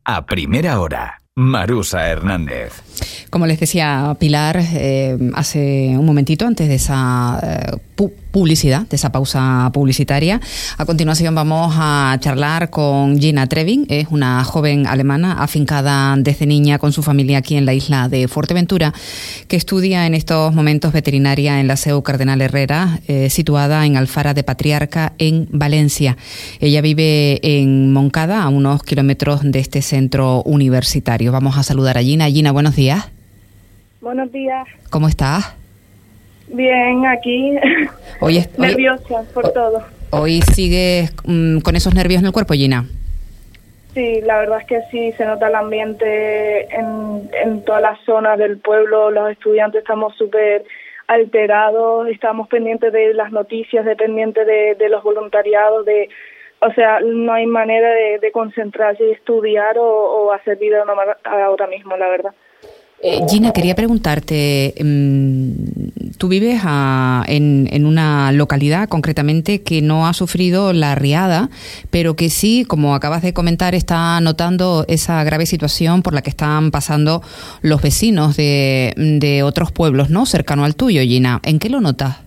A primera hora, Marusa Hernández. Como les decía Pilar hace un momentito, antes de esa publicidad, de esa pausa publicitaria, a continuación vamos a charlar con Gina Trevin. Es una joven alemana afincada desde niña con su familia aquí en la isla de Fuerteventura, que estudia en estos momentos veterinaria en la SEU Cardenal Herrera, situada en Alfara de Patriarca, en Valencia. Ella vive en Moncada, a unos kilómetros de este centro universitario. Vamos a saludar a Gina. Gina, buenos días. Buenos días. ¿Cómo estás? Bien, aquí. Nerviosa por todo. ¿Hoy sigues con esos nervios en el cuerpo, Gina? Sí, la verdad es que sí, se nota el ambiente en todas las zonas del pueblo. Los estudiantes estamos súper alterados, estamos pendientes de las noticias, pendientes de los voluntariados, o sea, no hay manera de concentrarse y estudiar o hacer vida ahora mismo, la verdad. Gina, quería preguntarte, tú vives en una localidad concretamente que no ha sufrido la riada, pero que sí, como acabas de comentar, está notando esa grave situación por la que están pasando los vecinos de otros pueblos, ¿no?, cercano al tuyo, Gina. ¿En qué lo notas?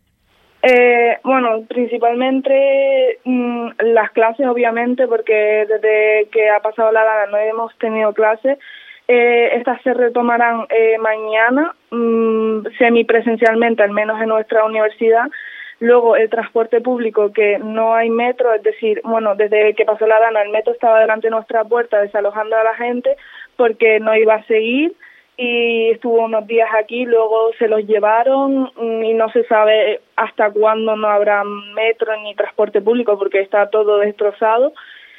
Bueno, principalmente las clases, obviamente, porque desde que ha pasado la riada no hemos tenido clases. Estas se retomarán mañana, semipresencialmente, al menos en nuestra universidad. Luego el transporte público, que no hay metro, es decir, bueno, desde que pasó la dana el metro estaba delante de nuestra puerta desalojando a la gente porque no iba a seguir y estuvo unos días aquí, luego se los llevaron y no se sabe hasta cuándo no habrá metro ni transporte público porque está todo destrozado.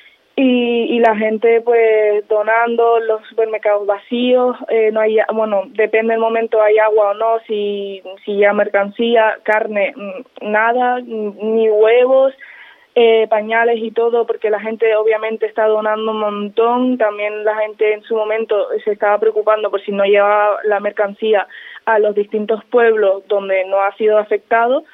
Y la gente pues donando, los supermercados vacíos, no hay, bueno, depende del momento, hay agua o no, si ya mercancía, carne, nada, ni huevos, pañales y todo, porque la gente obviamente está donando un montón. También la gente en su momento se estaba preocupando por si no llevaba la mercancía a los distintos pueblos donde no ha sido afectado,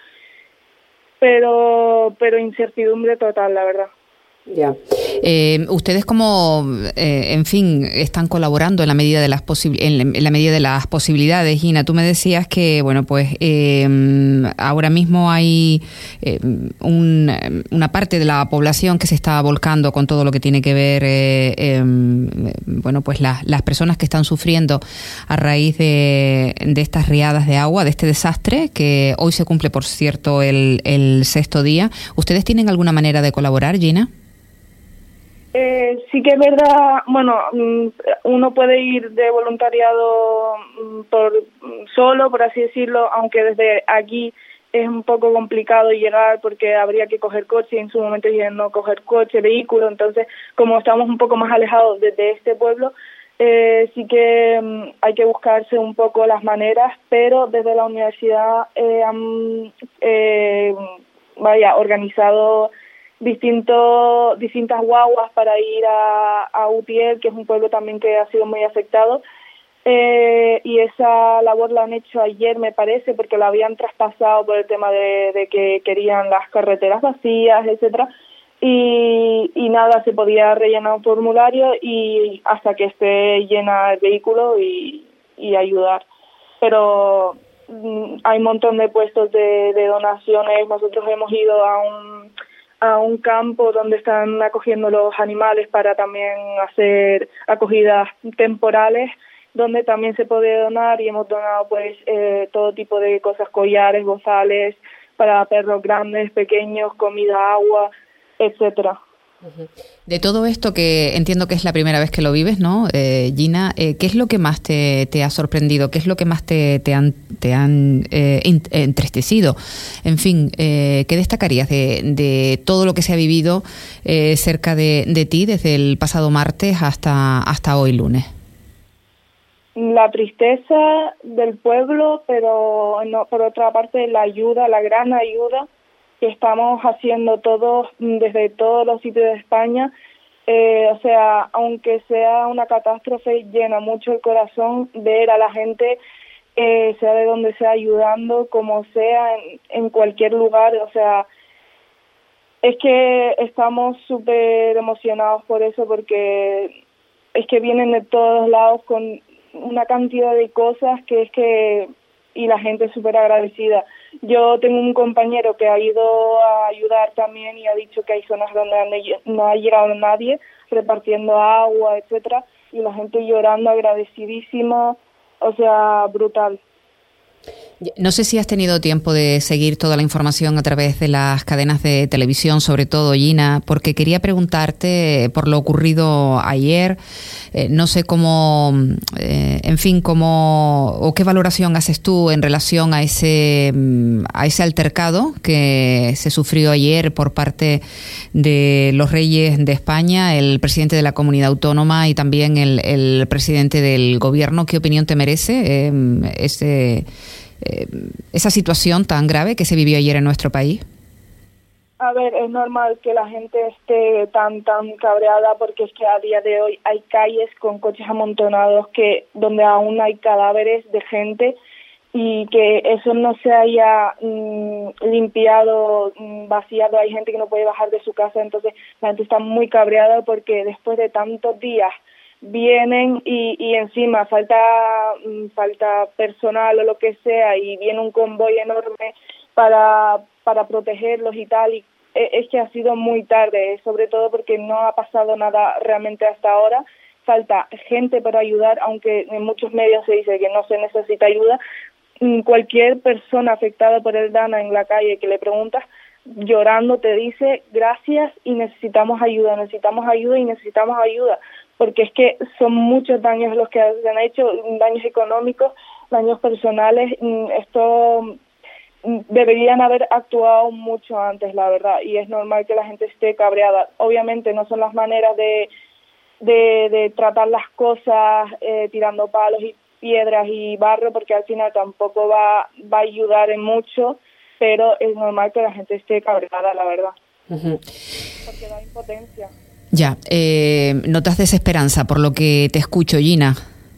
pero incertidumbre total, la verdad. Ya. Ustedes como, en fin, están colaborando en la medida de las en la medida de las posibilidades. Gina, tú me decías que, bueno, pues ahora mismo hay una parte de la población que se está volcando con todo lo que tiene que ver, bueno, pues las personas que están sufriendo a raíz de estas riadas de agua, de este desastre, que hoy se cumple, por cierto, el 6º día. ¿Ustedes tienen alguna manera de colaborar, Gina? Sí que es verdad, bueno, uno puede ir de voluntariado solo, por así decirlo, aunque desde aquí es un poco complicado llegar porque habría que coger coche y en su momento dije no coger coche, vehículo. Entonces, como estamos un poco más alejados de este pueblo, sí que hay que buscarse un poco las maneras, pero desde la universidad han organizado distintas guaguas para ir a Utiel, que es un pueblo también que ha sido muy afectado, y esa labor la han hecho ayer, me parece, porque la habían traspasado por el tema de que querían las carreteras vacías, etcétera, y nada, se podía rellenar un formulario y hasta que esté llena el vehículo y ayudar. Pero hay un montón de puestos de donaciones. Nosotros hemos ido a un campo donde están acogiendo los animales para también hacer acogidas temporales, donde también se puede donar, y hemos donado pues todo tipo de cosas, collares, bozales para perros grandes, pequeños, comida, agua, etcétera. De todo esto, que entiendo que es la primera vez que lo vives, ¿no, Gina? ¿Qué es lo que más te ha sorprendido? ¿Qué es lo que más te han entristecido? En fin, ¿qué destacarías de todo lo que se ha vivido cerca de ti desde el pasado martes hasta hoy lunes? La tristeza del pueblo, pero no, por otra parte la ayuda, la gran ayuda que estamos haciendo todos desde todos los sitios de España. O sea, aunque sea una catástrofe, llena mucho el corazón ver a la gente, sea de donde sea, ayudando, como sea, en cualquier lugar. O sea, es que estamos súper emocionados por eso, porque que vienen de todos lados con una cantidad de cosas y la gente es súper agradecida. Yo tengo un compañero que ha ido a ayudar también y ha dicho que hay zonas donde no ha llegado nadie, repartiendo agua, etcétera, y la gente llorando, agradecidísima, o sea, brutal. No sé si has tenido tiempo de seguir toda la información a través de las cadenas de televisión, sobre todo, Gina, porque quería preguntarte por lo ocurrido ayer. No sé cómo, o qué valoración haces tú en relación a ese altercado que se sufrió ayer por parte de los reyes de España, el presidente de la comunidad autónoma y también el presidente del gobierno. ¿Qué opinión te merece esa situación tan grave que se vivió ayer en nuestro país? A ver, es normal que la gente esté tan cabreada porque es que a día de hoy hay calles con coches amontonados donde aún hay cadáveres de gente y que eso no se haya limpiado, vaciado. Hay gente que no puede bajar de su casa, entonces la gente está muy cabreada porque después de tantos días vienen y encima falta personal o lo que sea y viene un convoy enorme para protegerlos y tal, y es que ha sido muy tarde, sobre todo porque no ha pasado nada realmente hasta ahora. Falta gente para ayudar, aunque en muchos medios se dice que no se necesita ayuda. Cualquier persona afectada por el Dana en la calle que le preguntas, llorando te dice gracias y necesitamos ayuda, porque es que son muchos daños los que se han hecho, daños económicos, daños personales. Esto deberían haber actuado mucho antes, la verdad, y es normal que la gente esté cabreada. Obviamente no son las maneras de tratar las cosas tirando palos y piedras y barro, porque al final tampoco va a ayudar en mucho, pero es normal que la gente esté cabreada, la verdad. Uh-huh. Porque da impotencia. Ya, notas desesperanza por lo que te escucho, Gina.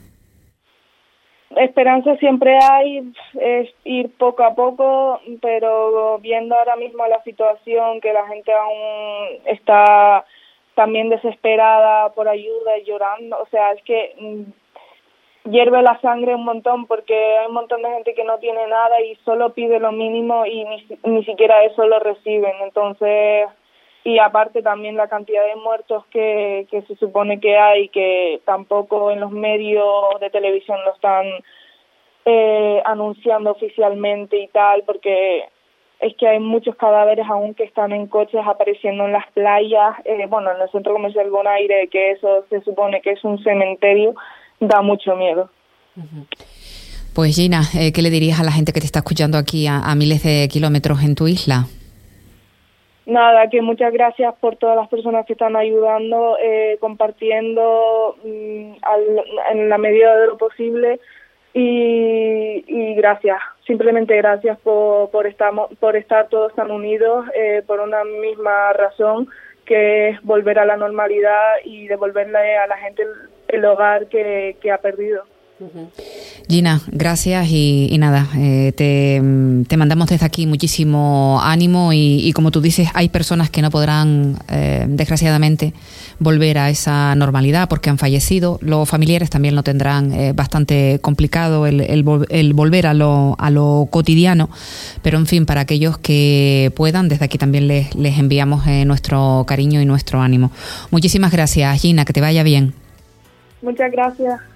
Esperanza siempre hay, es ir poco a poco, pero viendo ahora mismo la situación, que la gente aún está también desesperada por ayuda y llorando, o sea, es que hierve la sangre un montón, porque hay un montón de gente que no tiene nada y solo pide lo mínimo y ni siquiera eso lo reciben. Entonces, y aparte también la cantidad de muertos que se supone que hay, que tampoco en los medios de televisión lo están anunciando oficialmente y tal, porque es que hay muchos cadáveres aún que están en coches apareciendo en las playas, en el centro comercial Bonaire, que eso se supone que es un cementerio. Da mucho miedo. Uh-huh. Pues Gina, ¿qué le dirías a la gente que te está escuchando aquí a miles de kilómetros en tu isla? Nada, que muchas gracias por todas las personas que están ayudando, compartiendo en la medida de lo posible y gracias, simplemente gracias por estar todos tan unidos por una misma razón, que es volver a la normalidad y devolverle a la gente el hogar que ha perdido. Gina, gracias y nada, te mandamos desde aquí muchísimo ánimo y como tú dices, hay personas que no podrán desgraciadamente volver a esa normalidad porque han fallecido. Los familiares también lo tendrán bastante complicado el volver a lo cotidiano, pero en fin, para aquellos que puedan, desde aquí también les enviamos nuestro cariño y nuestro ánimo. Muchísimas gracias, Gina, que te vaya bien. Muchas gracias.